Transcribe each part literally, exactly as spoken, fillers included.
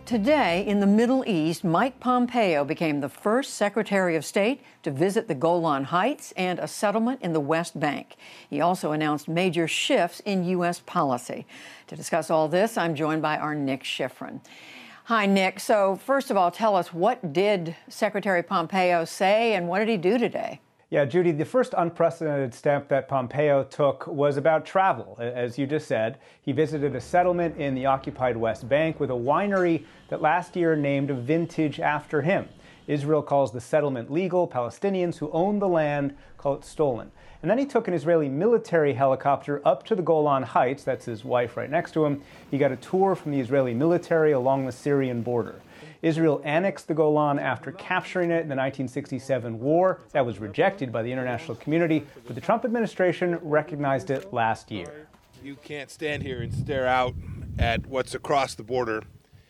Today, in the Middle East, Mike Pompeo became the first Secretary of State to visit the Golan Heights and a settlement in the West Bank. He also announced major shifts in U S policy. To discuss all this, I'm joined by our Nick Schifrin. Hi, Nick. So, first of all, tell us, what did Secretary Pompeo say and what did he do today? Yeah, Judy, the first unprecedented step that Pompeo took was about travel. As you just said, he visited a settlement in the occupied West Bank with a winery that last year named a vintage after him. Israel calls the settlement legal. Palestinians who own the land call it stolen. And then he took an Israeli military helicopter up to the Golan Heights. That's his wife right next to him. He got a tour from the Israeli military along the Syrian border. Israel annexed the Golan after capturing it in the nineteen sixty-seven war. That was rejected by the international community, but the Trump administration recognized it last year. You can't stand here and stare out at what's across the border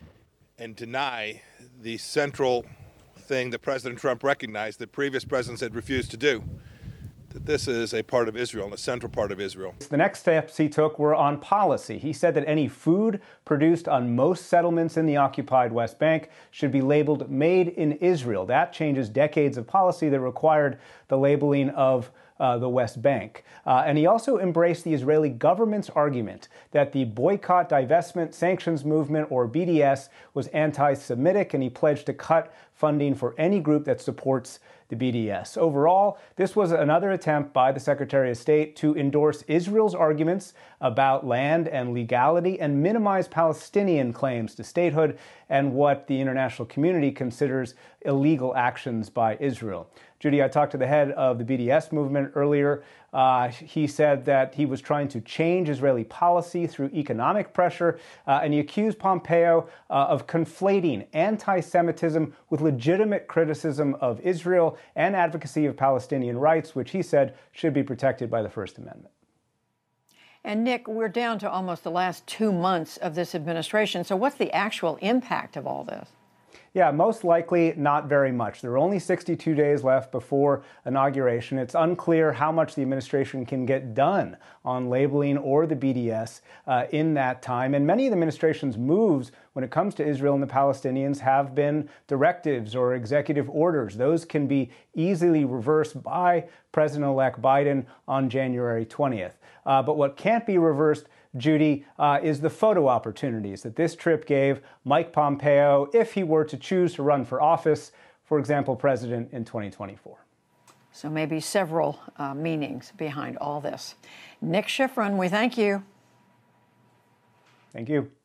and deny the central thing that President Trump recognized that previous presidents had refused to do, that this is a part of Israel, and a central part of Israel. The next steps he took were on policy. He said that any food produced on most settlements in the occupied West Bank should be labeled Made in Israel. That changes decades of policy that required the labeling of Uh, the West Bank. Uh, and he also embraced the Israeli government's argument that the boycott, divestment, sanctions movement, or B D S, was anti-Semitic, and he pledged to cut funding for any group that supports the B D S. Overall, this was another attempt by the Secretary of State to endorse Israel's arguments about land and legality and minimize Palestinian claims to statehood and what the international community considers illegal actions by Israel. Judy, I talked to the head of the B D S movement earlier. Uh, he said that he was trying to change Israeli policy through economic pressure, uh, and he accused Pompeo uh, of conflating anti-Semitism with legitimate criticism of Israel and advocacy of Palestinian rights, which he said should be protected by the First Amendment. And Nick, we're down to almost the last two months of this administration. So what's the actual impact of all this? Yeah, most likely not very much. There are only sixty-two days left before inauguration. It's unclear how much the administration can get done on labeling or the B D S uh, in that time. And many of the administration's moves when it comes to Israel and the Palestinians have been directives or executive orders. Those can be easily reversed by President-elect Biden on January twentieth. Uh, but what can't be reversed, Judy, uh, is the photo opportunities that this trip gave Mike Pompeo if he were to choose to run for office, for example, president in twenty twenty-four. So maybe several uh, meanings behind all this. Nick Schifrin, we thank you. Thank you.